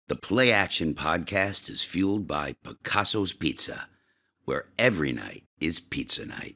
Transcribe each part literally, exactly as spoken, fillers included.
The Play Action Podcast is fueled by Picasso's Pizza, where every night is pizza night.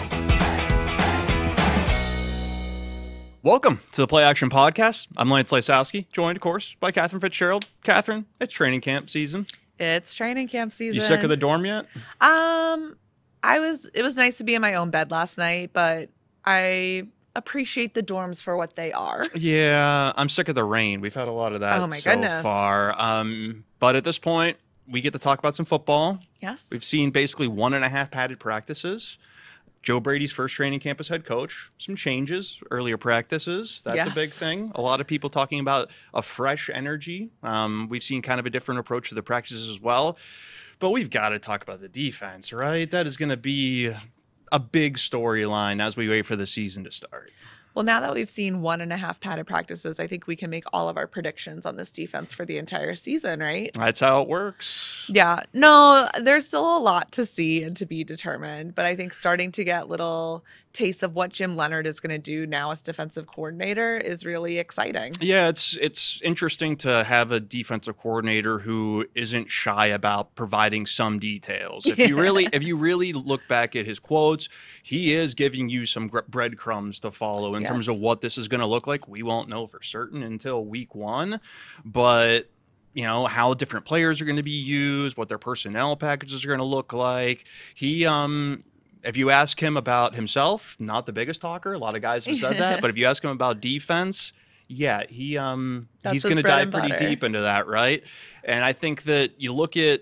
Welcome to the Play Action Podcast. I'm Lance Lysowski, joined, of course, by Catherine Fitzgerald. Catherine, it's training camp season. It's training camp season. You sick of the dorm yet? Um, I was. It was nice to be in my own bed last night, but I appreciate the dorms for what they are. Yeah, I'm sick of the rain. We've had a lot of that Oh my so goodness. far. Um, but at this point, we get to talk about some football. Yes. We've seen basically one and a half padded practices. Joe Brady's first training camp as head coach. Some changes, earlier practices. That's Yes. a big thing. A lot of people talking about a fresh energy. Um, we've seen kind of a different approach to the practices as well. But we've got to talk about the defense, right? That is going to be a big storyline as we wait for the season to start. Well, now that we've seen one and a half padded practices, I think we can make all of our predictions on this defense for the entire season, right? That's how it works. Yeah. No, there's still a lot to see and to be determined, but I think starting to get little tastes of what Jim Leonhard is going to do now as defensive coordinator is really exciting. Yeah, it's it's interesting to have a defensive coordinator who isn't shy about providing some details. If you really if you really look back at his quotes, he is giving you some gr- breadcrumbs to follow in Yes. terms of what this is going to look like. We won't know for certain until week one, but you know, how different players are going to be used, what their personnel packages are going to look like. He um If you ask him about himself, not the biggest talker. A lot of guys have said that. But if you ask him about defense, yeah, he um That's he's his going to bread dive and pretty butter. deep into that, right? And I think that you look at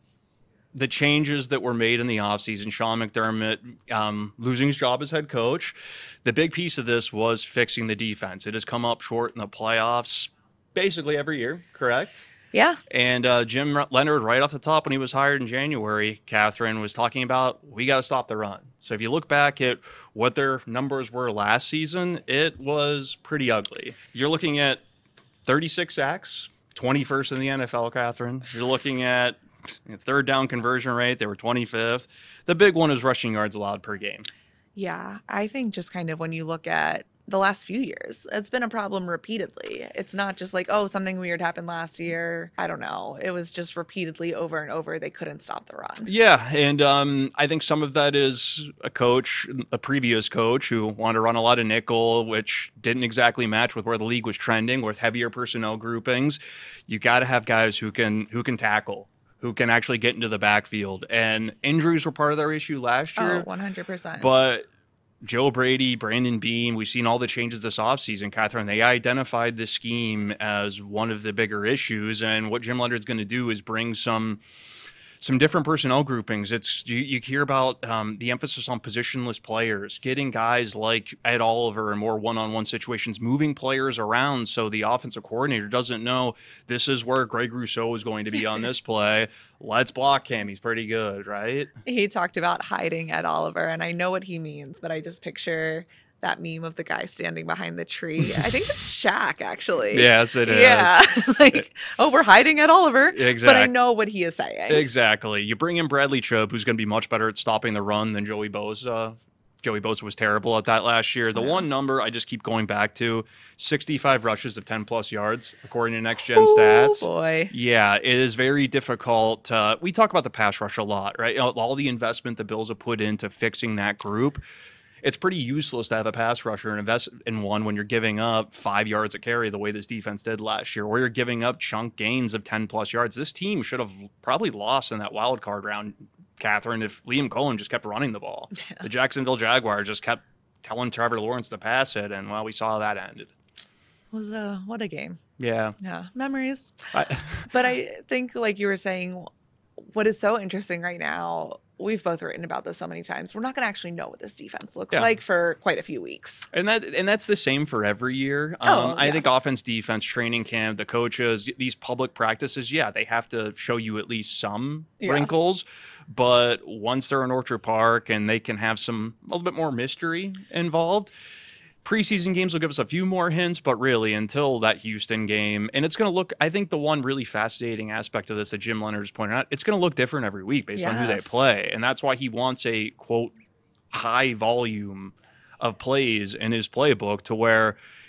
the changes that were made in the offseason, Sean McDermott um, losing his job as head coach. The big piece of this was fixing the defense. It has come up short in the playoffs basically every year, correct? Yeah. And uh, Jim Leonhard, right off the top when he was hired in January, Catherine, was talking about, we got to stop the run. So if you look back at what their numbers were last season, it was pretty ugly. You're looking at thirty-six sacks, twenty-first in the N F L, Catherine. You're looking at third down conversion rate. They were twenty-fifth. The big one is rushing yards allowed per game. Yeah, I think just kind of when you look at the last few years, it's been a problem repeatedly. It's not just like, oh, something weird happened last year. I don't know. It was just repeatedly over and over. They couldn't stop the run. Yeah, and um, I think some of that is a coach, a previous coach, who wanted to run a lot of nickel, which didn't exactly match with where the league was trending, with heavier personnel groupings. You got to have guys who can who can tackle, who can actually get into the backfield. And injuries were part of their issue last year. Oh, one hundred percent. But Joe Brady, Brandon Beane, we've seen all the changes this offseason, Catherine. They identified this scheme as one of the bigger issues. And what Jim Leonhard's going to do is bring some some different personnel groupings. It's you, you hear about um, the emphasis on positionless players, getting guys like Ed Oliver in more one-on-one situations, moving players around so the offensive coordinator doesn't know this is where Greg Rousseau is going to be on this play. Let's block him. He's pretty good, right? He talked about hiding Ed Oliver, and I know what he means, but I just picture that meme of the guy standing behind the tree. I think it's Shaq, actually. Yes, it is. Yeah. Like, oh, we're hiding Ed Oliver. Exactly. But I know what he is saying. Exactly. You bring in Bradley Chubb, who's going to be much better at stopping the run than Joey Bosa. Joey Bosa was terrible at that last year. The Yeah. one number I just keep going back to, sixty-five rushes of ten-plus yards, according to Next Gen Oh, Stats. boy. Yeah, it is very difficult. Uh, we talk about the pass rush a lot, right? You know, all the investment the Bills have put into fixing that group. It's pretty useless to have a pass rusher and invest in one when you're giving up five yards a carry the way this defense did last year, or you're giving up chunk gains of ten-plus yards. This team should have probably lost in that wild card round, Catherine, if Liam Cohen just kept running the ball. Yeah. The Jacksonville Jaguars just kept telling Trevor Lawrence to pass it, and, well, we saw how that ended. Was a, what a game. Yeah. Yeah. Memories. I, But I think, like you were saying, what is so interesting right now, we've both written about this so many times, we're not going to actually know what this defense looks Yeah. like for quite a few weeks. And that and that's the same for every year. Um, Oh, I think yes. offense, defense, training camp, the coaches, these public practices, yeah, they have to show you at least some Yes. wrinkles. But once they're in Orchard Park and they can have some a little bit more mystery involved, preseason games will give us a few more hints, but really until that Houston game, and it's going to look, I think the one really fascinating aspect of this that Jim Leonhard has pointed out, it's going to look different every week based on who they Yes. play. And that's why he wants a, quote, high volume of plays in his playbook to where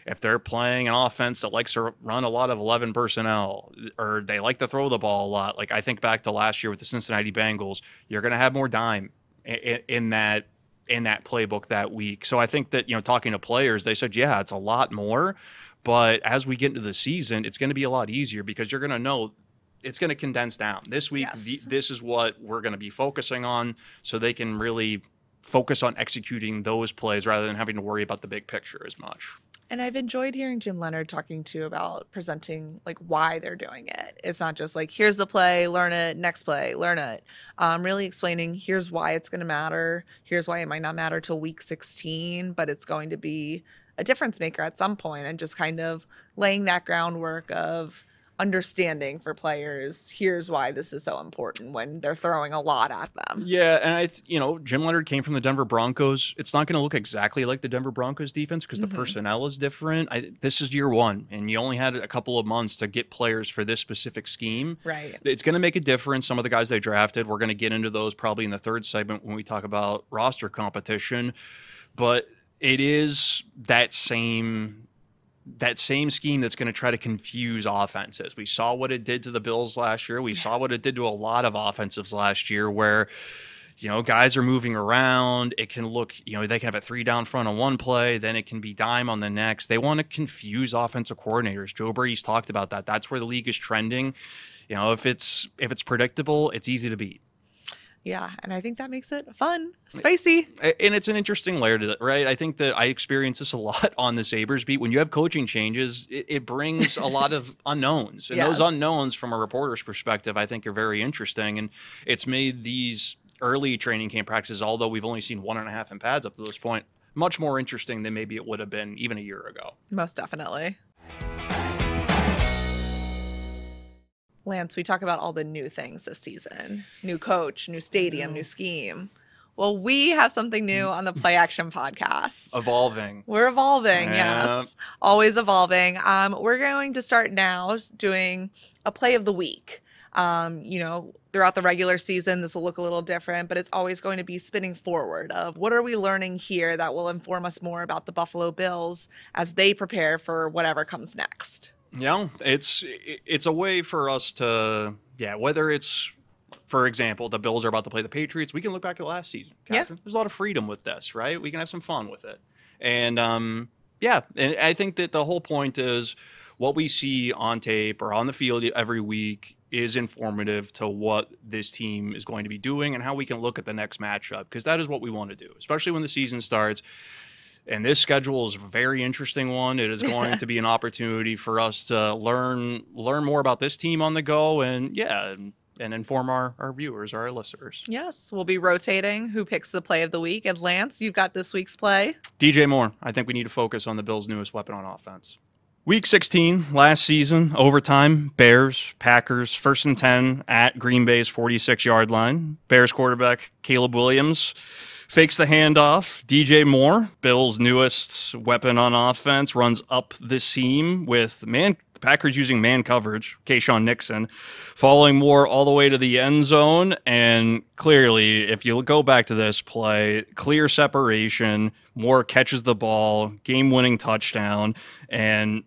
if they're playing an offense that likes to run a lot of eleven personnel, or they like to throw the ball a lot, like I think back to last year with the Cincinnati Bengals, you're going to have more dime in, in that in that playbook that week. So I think that, you know, talking to players, they said, yeah, it's a lot more, but as we get into the season, it's going to be a lot easier because you're going to know it's going to condense down. This week, Yes. the, this is what we're going to be focusing on, so they can really focus on executing those plays rather than having to worry about the big picture as much. And I've enjoyed hearing Jim Leonhard talking too about presenting like why they're doing it. It's not just like, here's the play, learn it, next play, learn it. Um, really explaining here's why it's going to matter. Here's why it might not matter till week sixteen, but it's going to be a difference maker at some point, and just kind of laying that groundwork of understanding for players. Here's why this is so important when they're throwing a lot at them. Yeah, and I, th- you know, Jim Leonhard came from the Denver Broncos. It's not going to look exactly like the Denver Broncos defense because the Mhm. personnel is different. I, this is year one, and you only had a couple of months to get players for this specific scheme. Right. It's going to make a difference. Some of the guys they drafted, we're going to get into those probably in the third segment when we talk about roster competition. But it is that same that same scheme that's going to try to confuse offenses. We saw what it did to the Bills last year. We yeah. saw what it did to a lot of offensives last year where, you know, guys are moving around. It can look, you know, they can have a three down front on one play, then it can be dime on the next. They want to confuse offensive coordinators. Joe Brady's talked about that. That's where the league is trending. You know, if it's if it's predictable, it's easy to beat. Yeah, and I think that makes it fun, spicy. And it's an interesting layer to that, right? I think that I experience this a lot on the Sabres beat. When you have coaching changes, it, it brings a lot of unknowns. And yes. those unknowns, from a reporter's perspective, I think are very interesting. And it's made these early training camp practices, although we've only seen one and a half in pads up to this point, much more interesting than maybe it would have been even a year ago. Most definitely. Lance, we talk about all the new things this season. New coach, new stadium, new scheme. Well, we have something new on the Play Action podcast. Evolving. We're evolving, yeah. yes. Always evolving. Um, we're going to start now doing a play of the week. Um, you know, throughout the regular season, this will look a little different, but it's always going to be spinning forward of what are we learning here that will inform us more about the Buffalo Bills as they prepare for whatever comes next. Yeah, it's it's a way for us to, yeah, whether it's, for example, the Bills are about to play the Patriots, we can look back at last season, Catherine. Yeah. There's a lot of freedom with this, right? We can have some fun with it. And, um, yeah, and I think that the whole point is what we see on tape or on the field every week is informative to what this team is going to be doing and how we can look at the next matchup, because that is what we want to do, especially when the season starts. And this schedule is a very interesting one. It is going to be an opportunity for us to learn learn more about this team on the go and, yeah, and, and inform our, our viewers, our listeners. Yes, we'll be rotating who picks the play of the week. And Lance, you've got this week's play. D J Moore. I think we need to focus on the Bills' newest weapon on offense. Week sixteen, last season, overtime, Bears, Packers, first and ten at Green Bay's forty-six-yard line. Bears quarterback Caleb Williams fakes the handoff. D J Moore, Bills' newest weapon on offense, runs up the seam with man. The Packers using man coverage. Keyshawn Nixon following Moore all the way to the end zone. And clearly, if you go back to this play, clear separation. Moore catches the ball, game-winning touchdown. And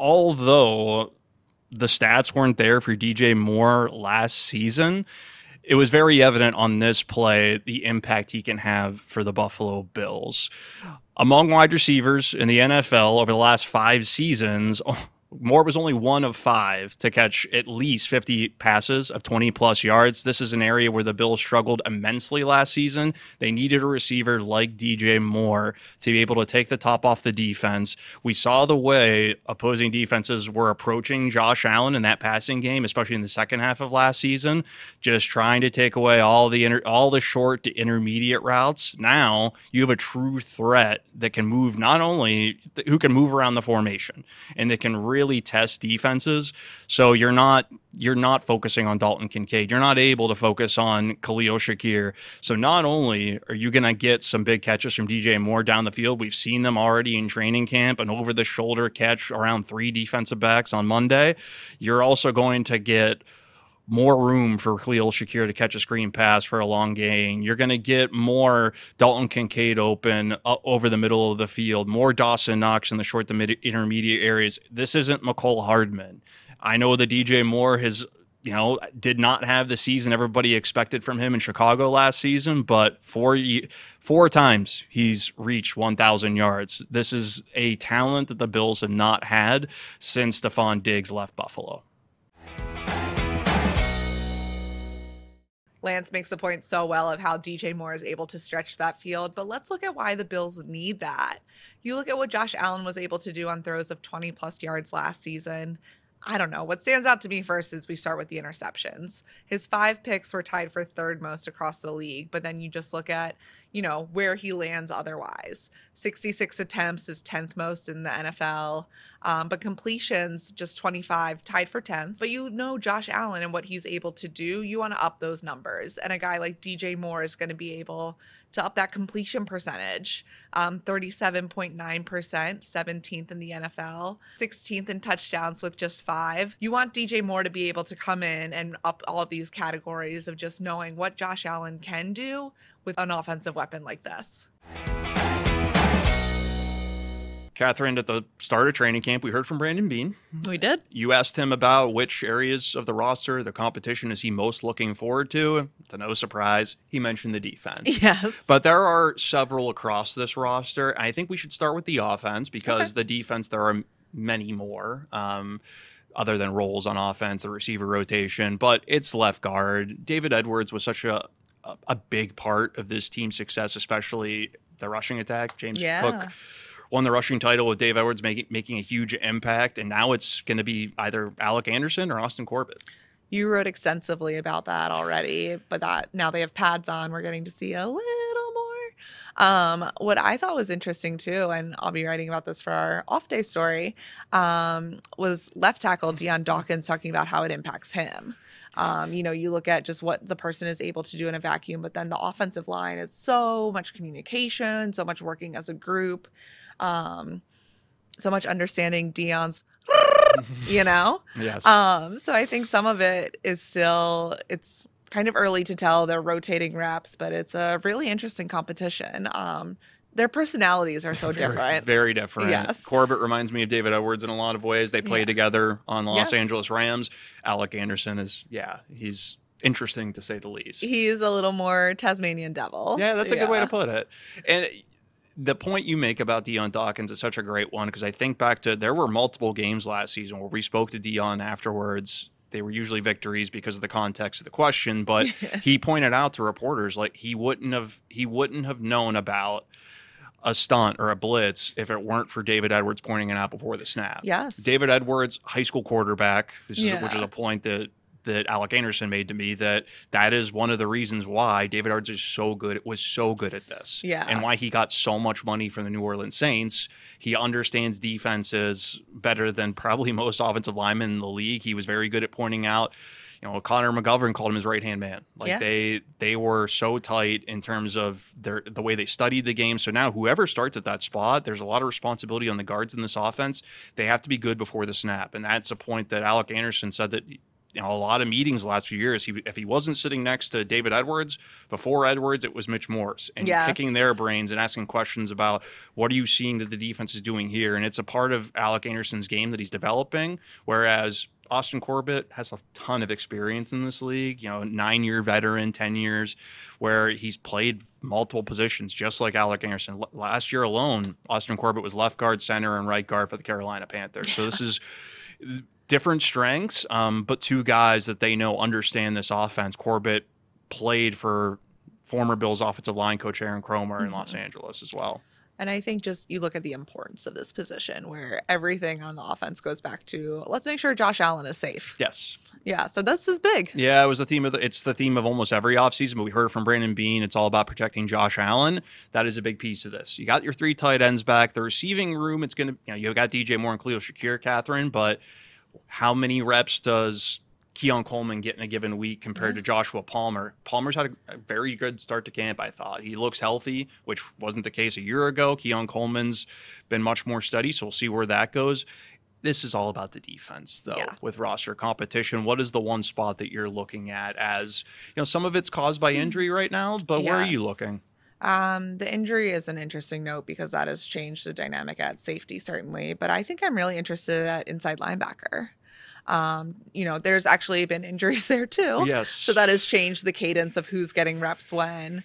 although the stats weren't there for D J Moore last season, it was very evident on this play the impact he can have for the Buffalo Bills. Among wide receivers in the N F L over the last five seasons, Moore was only one of five to catch at least fifty passes of twenty-plus yards. This is an area where the Bills struggled immensely last season. They needed a receiver like D J Moore to be able to take the top off the defense. We saw the way opposing defenses were approaching Josh Allen in that passing game, especially in the second half of last season, just trying to take away all the inter- all the short to intermediate routes. Now you have a true threat that can move not only th- who can move around the formation and that can really test defenses. So you're not you're not focusing on Dalton Kincaid. You're not able to focus on Khalil Shakir. So not only are you going to get some big catches from D J Moore down the field, we've seen them already in training camp, an over-the-shoulder catch around three defensive backs on Monday. You're also going to get more room for Khalil Shakir to catch a screen pass for a long gain. You're going to get more Dalton Kincaid open uh, over the middle of the field, more Dawson Knox in the short to mid intermediate areas. This isn't McCole Hardman. I know that D J Moore has, you know, did not have the season everybody expected from him in Chicago last season, but four four times he's reached one thousand yards. This is a talent that the Bills have not had since Stephon Diggs left Buffalo. Lance makes a point so well of how D J Moore is able to stretch that field, but let's look at why the Bills need that. You look at what Josh Allen was able to do on throws of twenty plus yards last season. I don't know. What stands out to me first is we start with the interceptions. His five picks were tied for third most across the league, but then you just look at, you know, where he lands otherwise. sixty-six attempts is tenth most in the N F L, um, but completions just twenty-five, tied for tenth. But you know Josh Allen and what he's able to do. You want to up those numbers, and a guy like D J Moore is going to be able to up that completion percentage. Um, thirty-seven point nine percent, seventeenth in the N F L, sixteenth in touchdowns with just five. You want D J Moore to be able to come in and up all of these categories of just knowing what Josh Allen can do with an offensive weapon like this. Catherine, at the start of training camp, we heard from Brandon Beane. We did. You asked him about which areas of the roster, the competition, is he most looking forward to. To no surprise, he mentioned the defense. Yes. But there are several across this roster. And I think we should start with the offense because Okay. the defense, there are many more. Um, other than roles on offense, the receiver rotation. But it's left guard. David Edwards was such a, a, a big part of this team's success, especially the rushing attack. James Yeah. Cook won the rushing title with Dave Edwards making making a huge impact, and now it's going to be either Alec Anderson or Austin Corbett. You wrote extensively about that already, but that now they have pads on, we're getting to see a little more. Um, what I thought was interesting too, and I'll be writing about this for our off day story, um, was left tackle Deion Dawkins talking about how it impacts him. Um, you know, you look at just what the person is able to do in a vacuum, but then the offensive line, it's so much communication, so much working as a group, um, so much understanding Deion's, you know? Yes. Um, so I think some of it is still, it's kind of early to tell. They're rotating reps, but it's a really interesting competition. Um, their personalities are so very, different. Very different. Yes. Corbett reminds me of David Edwards in a lot of ways. They play Yeah. together on the Los Yes. Angeles Rams. Alec Anderson is, yeah, he's interesting to say the least. He's a little more Tasmanian devil. Yeah, that's a good way Yeah. to put it. And the point you make about Deion Dawkins is such a great one because I think back to there were multiple games last season where we spoke to Deion afterwards. They were usually victories because of the context of the question, but he pointed out to reporters like he wouldn't have he wouldn't have known about a stunt or a blitz if it weren't for David Edwards pointing it out before the snap. Yes. David Edwards, high school quarterback, which is, Yeah. which is a point that that Alec Anderson made to me, that that is one of the reasons why David Edwards is so good, was so good at this. Yeah. And why he got so much money from the New Orleans Saints. He understands defenses better than probably most offensive linemen in the league. He was very good at pointing out, you know, Connor McGovern called him his right-hand man. Like Yeah. they they were so tight in terms of their the way they studied the game. So now whoever starts at that spot, there's a lot of responsibility on the guards in this offense. They have to be good before the snap. And that's a point that Alec Anderson said that, you know, a lot of meetings the last few years, he, if he wasn't sitting next to David Edwards, before Edwards, it was Mitch Morse. And Yes. picking their brains and asking questions about what are you seeing that the defense is doing here? And it's a part of Alec Anderson's game that he's developing, whereas Austin Corbett has a ton of experience in this league, you know, nine-year veteran, ten years, where he's played multiple positions, just like Alec Anderson. L- last year alone, Austin Corbett was left guard, center, and right guard for the Carolina Panthers. So this is different strengths, um, but two guys that they know understand this offense. Corbett played for former Bills offensive line coach Aaron Kromer in Los Angeles as well. And I think just you look at the importance of this position where everything on the offense goes back to let's make sure Josh Allen is safe. Yes. Yeah. So this is big. Yeah, it was the theme of the, it's the theme of almost every offseason, but we heard from Brandon Beane. It's all about protecting Josh Allen. That is a big piece of this. You got your three tight ends back. The receiving room, it's going to, you know, you got D J Moore and Khalil Shakir, Catherine, but how many reps does Keon Coleman get in a given week compared Yeah. to Joshua Palmer? Palmer's had a, a very good start to camp, I thought. He looks healthy, which wasn't the case a year ago. Keon Coleman's been much more steady, so we'll see where that goes. This is all about the defense, though, Yeah. with roster competition. What is the one spot that you're looking at as, you know, some of it's caused by injury right now, but where are you Yes. looking? Um, the injury is an interesting note because that has changed the dynamic at safety, certainly. But I think I'm really interested at inside linebacker. Um, you know, there's actually been injuries there too. Yes. So that has changed the cadence of who's getting reps when.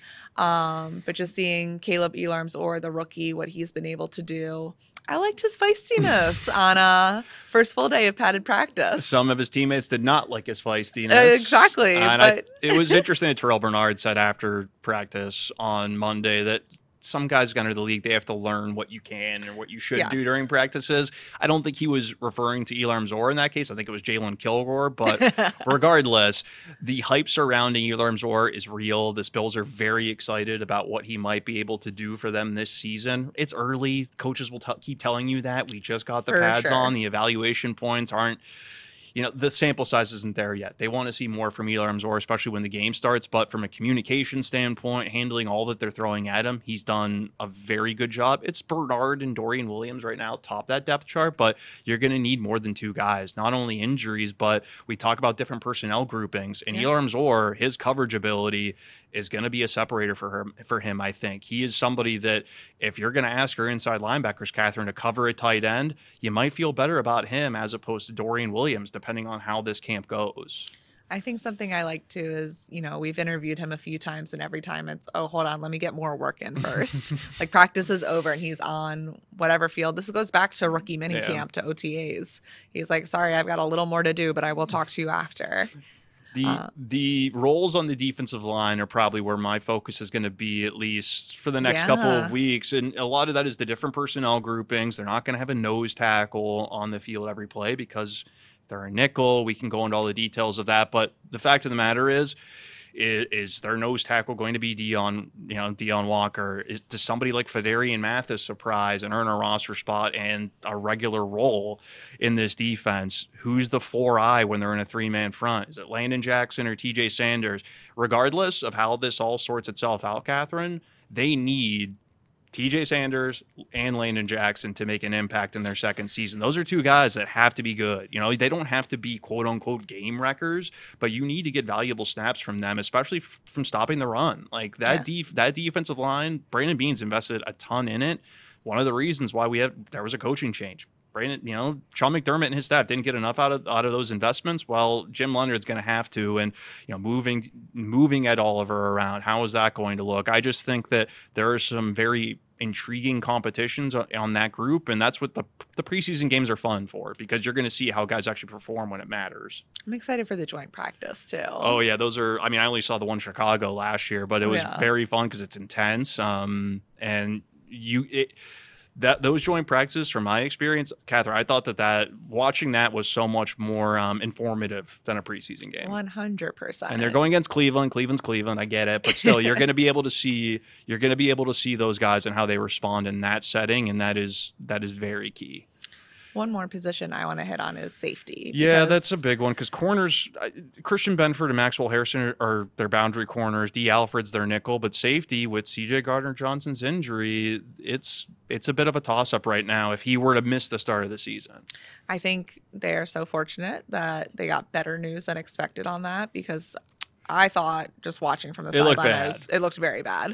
Um, but just seeing Caleb Elarms or the rookie, what he's been able to do. I liked his feistiness on a first full day of padded practice. Some of his teammates did not like his feistiness. Uh, exactly, And but- I, it was interesting that Terrell Bernard said after practice on Monday that some guys got into the league, they have to learn what you can and what you should Yes. do during practices. I don't think he was referring to Elarm Zor in that case. I think it was Jalen Kilgore. But regardless, the hype surrounding Elarm Zor is real. The Bills are very excited about what he might be able to do for them this season. It's early. Coaches will t- keep telling you that. We just got the For pads sure. on. The evaluation points aren't, you know, the sample size isn't there yet. They want to see more from Elarm Zor, especially when the game starts. But from a communication standpoint, handling all that they're throwing at him, he's done a very good job. It's Bernard and Dorian Williams right now top that depth chart, but you're going to need more than two guys. Not only injuries, but we talk about different personnel groupings. And Yeah. Elarm Zor, his coverage ability is going to be a separator for him. For him, I think he is somebody that if you're going to ask your inside linebackers, Catherine, to cover a tight end, you might feel better about him as opposed to Dorian Williams, depending on how this camp goes. I think something I like too is, you know, we've interviewed him a few times and every time it's, oh, hold on, let me get more work in first. Like practice is over and he's on whatever field. This goes back to rookie mini Yeah. camp to O T As. He's like, sorry, I've got a little more to do, but I will talk to you after. The Uh, the roles on the defensive line are probably where my focus is going to be, at least for the next couple Yeah. of weeks. And a lot of that is the different personnel groupings. They're not going to have a nose tackle on the field every play because they're a nickel. We can go into all the details of that. But the fact of the matter is, is, is their nose tackle going to be Dion, you know, Dion Walker? Is, does somebody like Fedarian Mathis surprise and earn a roster spot and a regular role in this defense? Who's the four eye when they're in a three-man front? Is it Landon Jackson or T J Sanders? Regardless of how this all sorts itself out, Catherine, they need T J Sanders and Landon Jackson to make an impact in their second season. Those are two guys that have to be good. You know, they don't have to be quote unquote game wreckers, but you need to get valuable snaps from them, especially f- from stopping the run. Like that Yeah. def- that defensive line, Brandon Beane's invested a ton in it. One of the reasons why we have there was a coaching change. Brandon, you know, Sean McDermott and his staff didn't get enough out of out of those investments. Well, Jim Leonard's going to have to, and you know, moving moving Ed Oliver around, how is that going to look? I just think that there are some very intriguing competitions on, on that group, and that's what the the preseason games are fun for, because you're going to see how guys actually perform when it matters. I'm excited for the joint practice too. Oh yeah, those are. I mean, I only saw the one in Chicago last year, but it was Yeah. very fun because it's intense. Um, and you it. That those joint practices, from my experience, Catherine, I thought that that watching that was so much more um, informative than a preseason game. one hundred percent. And they're going against Cleveland. Cleveland's Cleveland. I get it, but still, you're going to be able to see you're going to be able to see those guys and how they respond in that setting, and that is that is very key. One more position I want to hit on is safety. Yeah, because- that's a big one because corners, I- Christian Benford and Maxwell Harrison are, are their boundary corners. D. Alfred's their nickel, but safety with C J Gardner Johnson's injury, it's it's a bit of a toss up right now. If he were to miss the start of the season, I think they're so fortunate that they got better news than expected on that, because I thought just watching from the It looked sideline, I bad. was- it looked very bad.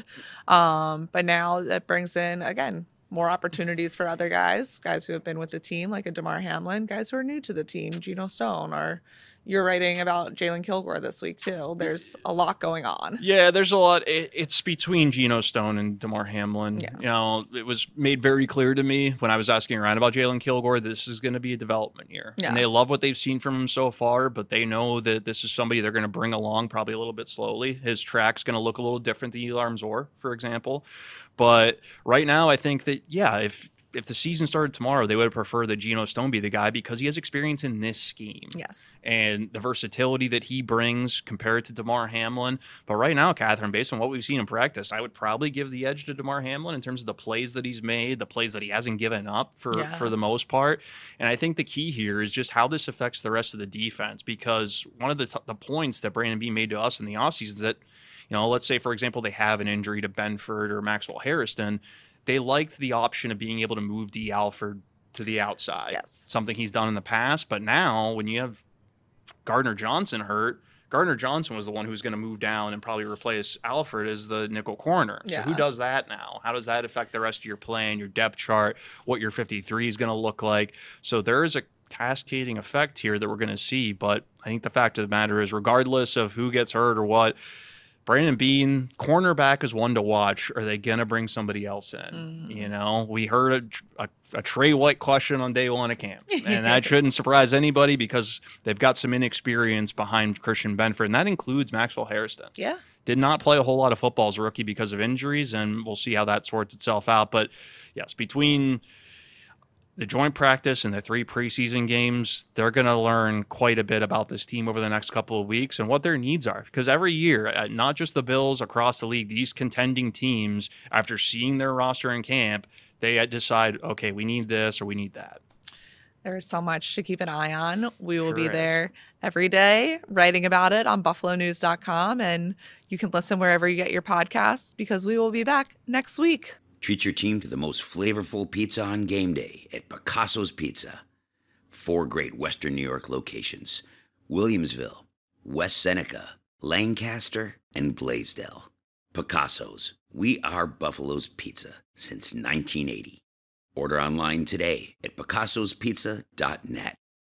Um, but now that brings in, again, more opportunities for other guys, guys who have been with the team, like a DeMar Hamlin, guys who are new to the team, Geno Stone, or you're writing about Jalen Kilgore this week too. There's a lot going on. yeah, there's a lot. It, it's between Geno Stone and DeMar Hamlin. Yeah. You know, it was made very clear to me when I was asking around about Jalen Kilgore, this is going to be a development year. Yeah. And they love what they've seen from him so far, but they know that this is somebody they're going to bring along probably a little bit slowly. His track's going to look a little different than Elarm Zor, for example. But right now, I think that, yeah, if if the season started tomorrow, they would prefer that Geno Stone be the guy because he has experience in this scheme. Yes. And the versatility that he brings compared to DeMar Hamlin. But right now, Catherine, based on what we've seen in practice, I would probably give the edge to DeMar Hamlin in terms of the plays that he's made, the plays that he hasn't given up for, Yeah. for the most part. And I think the key here is just how this affects the rest of the defense, because one of the, t- the points that Brandon Beane made to us in the offseason is that, you know, let's say, for example, they have an injury to Benford or Maxwell Harrison. They liked the option of being able to move D. Alford to the outside. Yes. Something he's done in the past. But now when you have Gardner Johnson hurt, Gardner Johnson was the one who's going to move down and probably replace Alfred as the nickel corner. Yeah. So who does that now? How does that affect the rest of your plan, your depth chart, what your fifty-three is going to look like? So there is a cascading effect here that we're going to see. But I think the fact of the matter is, regardless of who gets hurt or what, Brandon Beane, cornerback is one to watch. Are they going to bring somebody else in? Mm. You know, we heard a, a, a Trey White question on day one of camp, and that shouldn't surprise anybody because they've got some inexperience behind Christian Benford, and that includes Maxwell Hairston. Yeah. Did not play a whole lot of football as a rookie because of injuries, and we'll see how that sorts itself out. But yes, between the joint practice and the three preseason games, they're going to learn quite a bit about this team over the next couple of weeks and what their needs are. Because every year, not just the Bills, across the league, these contending teams, after seeing their roster in camp, they decide, okay, we need this or we need that. There is so much to keep an eye on. We will Sure be is. there every day writing about it on buffalo news dot com, and you can listen wherever you get your podcasts because we will be back next week. Treat your team to the most flavorful pizza on game day at Picasso's Pizza. Four great Western New York locations: Williamsville, West Seneca, Lancaster, and Blaisdell. Picasso's. We are Buffalo's Pizza since nineteen eighty. Order online today at picassos pizza dot net.